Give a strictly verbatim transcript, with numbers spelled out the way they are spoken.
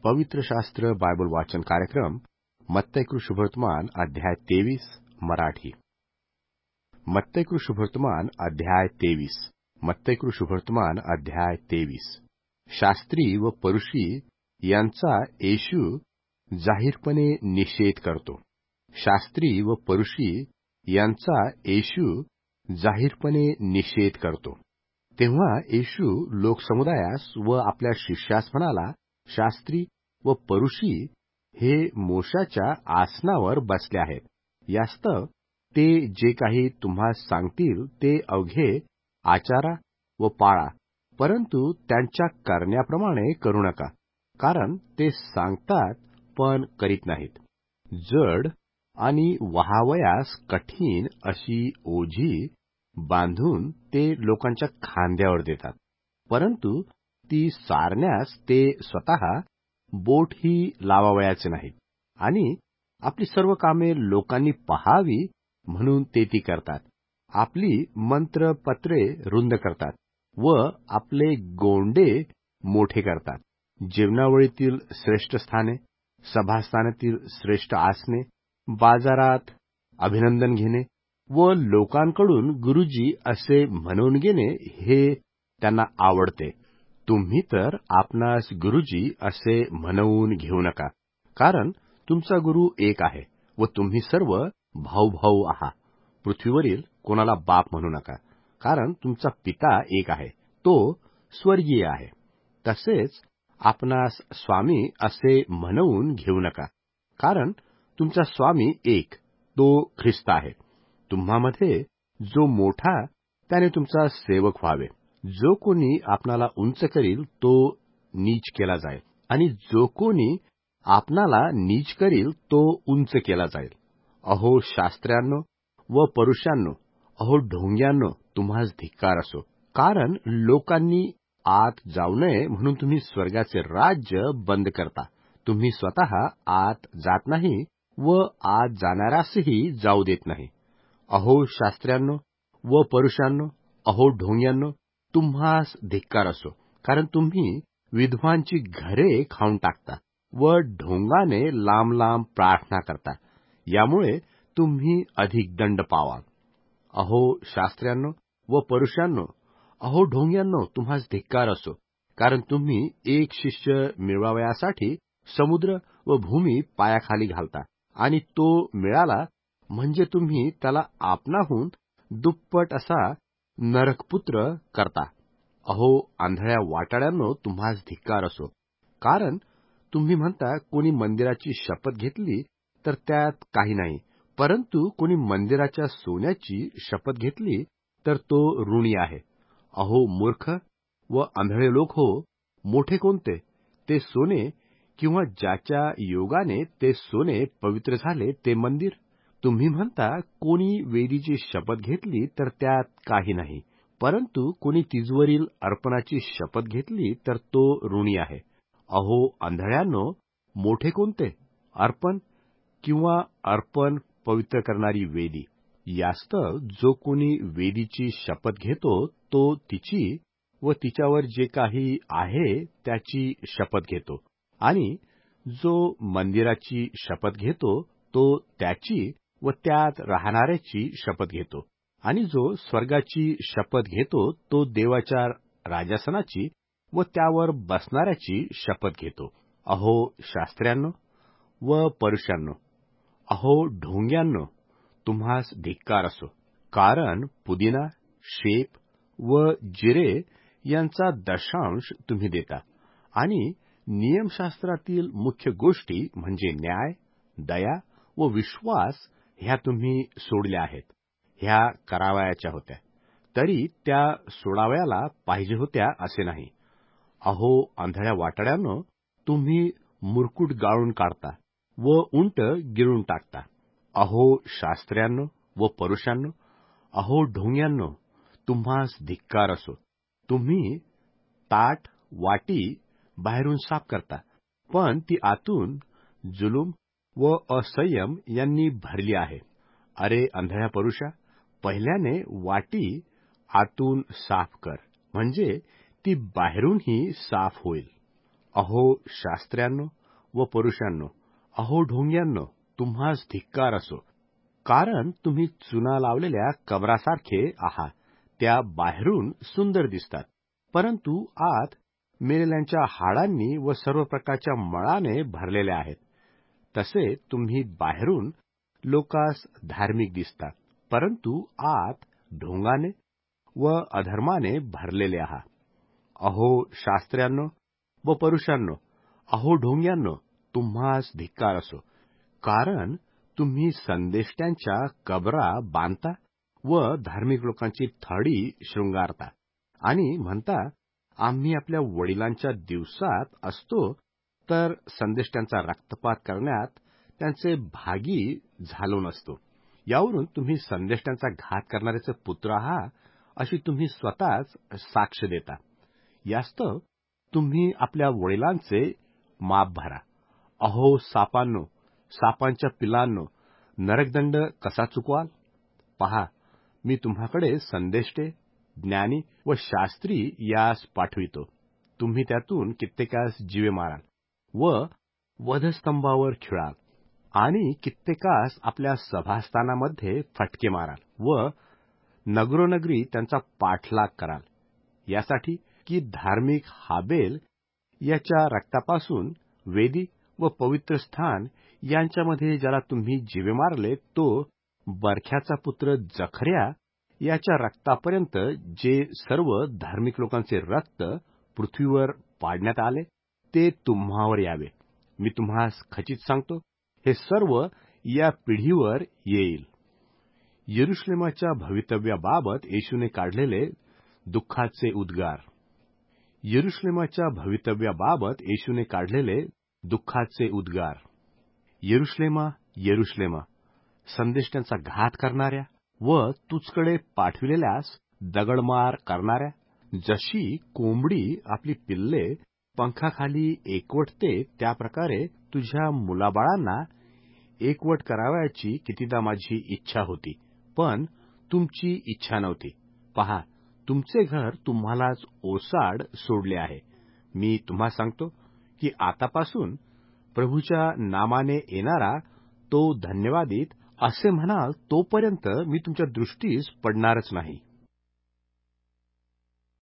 पवित्र शास्त्र बाइबल वाचन कार्यक्रम मत्ती कृ शुभवर्तमान अध्याय तेवीस मराठी। मत्ती कृ शुभवर्तमान अध्याय तेवीस मत्ती कृ शुभवर्तमान अध्याय तेवीस शास्त्री व परुषी यांचा येशू जाहीरपणे निषेध करतो। शास्त्री व परुषी यांचा येशू जाहीरपणे निषेध करतो। तेव्हा येशू लोकसमुदायास व आपल्या शिष्यास म्हणाला, शास्त्री व परुषी हे मोशाच्या आसनावर बसले आहेत। यास्तव ते जे काही तुम्हास सांगतील ते अवघे आचारा व पाळा, परंतु त्यांच्या करण्याप्रमाणे करू नका, कारण ते सांगतात पण करीत नाहीत। जड आणि वहावयास कठीण अशी ओझी बांधून ते लोकांच्या खांद्यावर देतात, परंतु ती सारण्यास ते स्वतः बोटही लावावयाचे नाहीत, आणि आपली सर्व कामे लोकांनी पहावी म्हणून ते ती करतात। आपली मंत्रपत्रे रुंद करतात व आपले गोंडे मोठे करतात। जेवणावळीतील श्रेष्ठ स्थाने, सभास्थानातील श्रेष्ठ आसने, बाजारात अभिनंदन घेणे व लोकांकडून गुरुजी असे म्हणवून घेणे हे त्यांना आवडते। तुम्ही तर आपणास गुरुजी असे म्हणवून घेऊ नका, कारण तुमचा गुरु एक आहे व तुम्ही सर्व भाऊ भाऊ आहात। पृथ्वीवरील कोणाला बाप म्हणू नका, कारण तुमचा पिता एक आहे, तो स्वर्गीय आहे। तसेच आपणास स्वामी असे म्हणवून घेऊ नका, कारण तुमचा स्वामी एक, तो ख्रिस्त आहे। तुम्हामध्ये जो मोठा त्याने तुमचा सेवक व्हावे। जो कोणी आपणाला उंच करील तो नीच केला जाईल, आणि जो कोणी आपणाला नीच करील तो उंच केला जाईल। अहो शास्त्र्यांनो व परुषांनो, अहो ढोंग्यांनो, तुम्हास धिक्कार असो, कारण लोकांनी आत जाऊ नये म्हणून तुम्ही स्वर्गाचे राज्य बंद करता। तुम्ही स्वतः आत जात नाही व आत जाणाऱ्यासही जाऊ देत नाही। अहो शास्त्र्यांनो व परुषांनो, अहो ढोंग्यांनो, तुम्हास धिक्कार असो, कारण तुम्ही विधवांची घरे खाऊन टाकता व ढोंगाने लांब लांब प्रार्थना करता, यामुळे तुम्ही अधिक दंड पावाल। अहो शास्त्र्यांनो व परुषांनो, अहो ढोंग्यांनो, तुम्हास धिक्कार असो, कारण तुम्ही एक शिष्य मिळवावयासाठी समुद्र व भूमी पायाखाली घालता, आणि तो मिळाला म्हणजे तुम्ही त्याला आपणाहून दुप्पट असा नरकपुत्र करता। अहो आंधळ्या वाटाड्यांनो, तुम्हास धिक्कार असो, कारण तुम्ही म्हणता, कोणी मंदिराची शपथ घेतली तर त्यात काही नाही, परंतु कोणी मंदिराच्या सोन्याची शपथ घेतली तर तो ऋणी आहे। अहो मूर्ख व आंधळे लोक हो, मोठे कोणते, ते सोने किंवा ज्याच्या योगाने ते सोने पवित्र झाले ते मंदिर? तुम्ही म्हणता, कोणी वेदीची शपथ घेतली तर त्यात काही नाही, परंतु कोणी तिजवरील अर्पणाची शपथ घेतली तर तो ऋणी आहे। अहो आंधळ्यांनो, मोठे कोणते, अर्पण किंवा अर्पण पवित्र करणारी वेदी? यास्तव जो कोणी वेदीची शपथ घेतो तो तिची व तिच्यावर जे काही आहे त्याची शपथ घेतो, आणि जो मंदिराची शपथ घेतो तो त्याची व त्यात राहणाऱ्याची शपथ घेतो, आणि जो स्वर्गाची शपथ घेतो तो देवाच्या राजासनाची व त्यावर बसणाऱ्याची शपथ घेतो। अहो शास्त्र्यांनो व परुषांनो, अहो ढोंग्यांनो, तुम्हास धिक्कार असो, कारण पुदिना, शेप व जिरे यांचा दशांश तुम्ही देता, आणि नियमशास्त्रातील मुख्य गोष्टी म्हणजे न्याय, दया व विश्वास ह्या तुम्ही सोडल्या आहेत। ह्या करावयाच्या होत्या, तरी त्या सोडावयाला पाहिजे होत्या असे नाही। अहो आंधळ्या वाटाड्यांनो, तुम्ही मुरकुट गाळून काढता व उंट गिळून टाकता। अहो शास्त्र्यांनो व परुषांनो, अहो ढोंग्यांनो, तुम्हास धिक्कार असो, तुम्ही ताट वाटी बाहेरून साफ करता, पण ती आतून जुलूम व असंयम यांनी भरली आहे। अरे आंधळ्या परुषा, पहिल्याने वाटी आतून साफ कर, म्हणजे ती बाहेरूनही साफ होईल। अहो शास्त्र्यांनो व पुरुषांनो, अहो ढोंग्यांनो, तुम्हास धिक्कार असो, कारण तुम्ही चुना लावलेल्या कबरासारखे आहात. त्या बाहेरून सुंदर दिसतात, परंतु आत मेलेल्यांच्या हाडांनी व सर्व प्रकारच्या मळाने भरलेल्या आहेत. तसे तुम्ही बाहेरून लोकास धार्मिक दिसतात, परंतु आत ढोंगाने व अधर्माने भरलेले आहात. अहो शास्त्र्यांनो व पुरुषांनो, अहो ढोंग्यांनो, तुम्हास धिक्कार असो, कारण तुम्ही संदेष्ट्यांच्या कबरा बांधता व धार्मिक लोकांची थडी शृंगारता आणि म्हणता, आम्ही आपल्या वडिलांच्या दिवसात असतो तर संदेष्ट्यांचा रक्तपात करण्यात त्यांचे भागी झालो नसतो. यावरून तुम्ही संदेष्ट्यांचा घात करणाऱ्याचे पुत्र आहात अशी तुम्ही स्वतःच साक्ष देता. यास्तव तुम्ही आपल्या वडिलांचे माप भरा. अहो सापांनो, सापांच्या पिलांनो, नरकदंड कसा चुकवाल? पहा, मी तुम्हाकडे संदेष्टे, ज्ञानी व शास्त्री यास पाठवितो. तुम्ही त्यातून कित्येकास जीवे माराल व वधस्तंभावर खिळाल आणि कित्येकास आपल्या सभास्थानामध्ये फटके माराल व नगरोनगरी त्यांचा पाठलाग कराल, यासाठी की धार्मिक हाबेल याच्या रक्तापासून वेदी व पवित्र स्थान यांच्यामध्ये ज्याला तुम्ही जीवे मारले, तो बरख्याचा पुत्र जखर्या याच्या रक्तापर्यंत जे सर्व धार्मिक लोकांचे रक्त पृथ्वीवर पाडण्यात आले, ते तुम्हावर यावे. मी तुम्हास खचित सांगतो, हे सर्व या पिढीवर येईल. यरुश्लेमाच्या भवितव्याबाबत येशूने काढलेले दुःखाचे उद्गार. यरुश्लेमाच्या भवितव्याबाबत येशूने काढलेले दुःखाचे उद्गार. यरुश्लेमा, यरुश्लेमा, संदेष्ट्यांचा घात करणाऱ्या व तुझकडे पाठविलेल्यास दगडमार करणाऱ्या, जशी कोंबडी आपली पिल्ले पंखाखाली एकवटते, त्याप्रकारे तुझ्या मुलाबाळांना एकवट करावयाची कितीदा माझी इच्छा होती, पण तुमची इच्छा नव्हती. पहा, तुमचे घर तुम्हालाच ओसाड सोडले आहे. मी तुम्हा सांगतो की आतापासून प्रभूच्या नामाने येणारा तो धन्यवादित असे म्हणाल, तोपर्यंत मी तुमच्या दृष्टीस पडणारच नाही.